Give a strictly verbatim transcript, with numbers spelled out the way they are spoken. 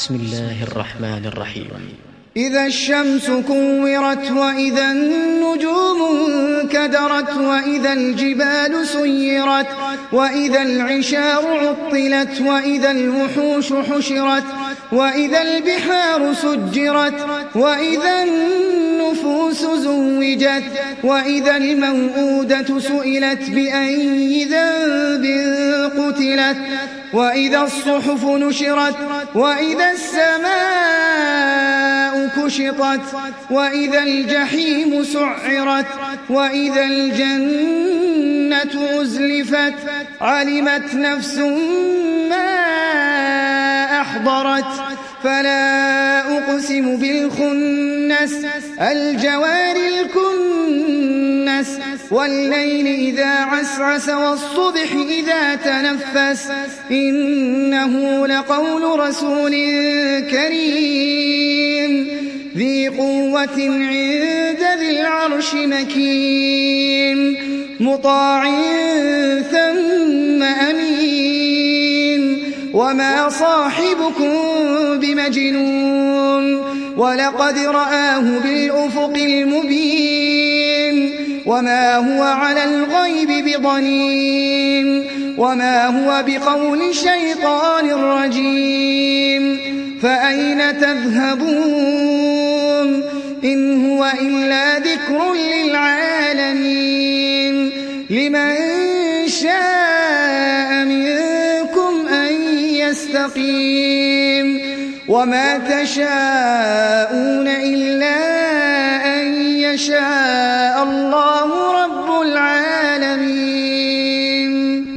بسم الله الرحمن الرحيم. إذا الشمس كورت وإذا النجوم انكدرت وإذا الجبال سيرت وإذا العشار عطلت وإذا الوحوش حشرت وإذا البحار سجرت وإذا النفوس زوجت وإذا الموءودة سئلت بأي ذنب قتلت وإذا الصحف نشرت وإذا السماء كشطت وإذا الجحيم سعرت وإذا الجنة أزلفت علمت نفس ما أحضرت فلا أقسم بالخنس الجوار الكنس والليل إذا عسعس والصبح إذا تنفس إنه لقول رسول كريم ذي قوة عند ذي العرش مكين مطاع ثم أمين وما صاحبكم بمجنون ولقد رآه بالأفق المبين وما هو على الغيب بضنين وما هو بقول شيطان رجيم فأين تذهبون إن هو إلا ذكر للعالمين لمن شاء منكم أن يستقيم وما تشاءون إلا أن يشاء الله رب العالمين.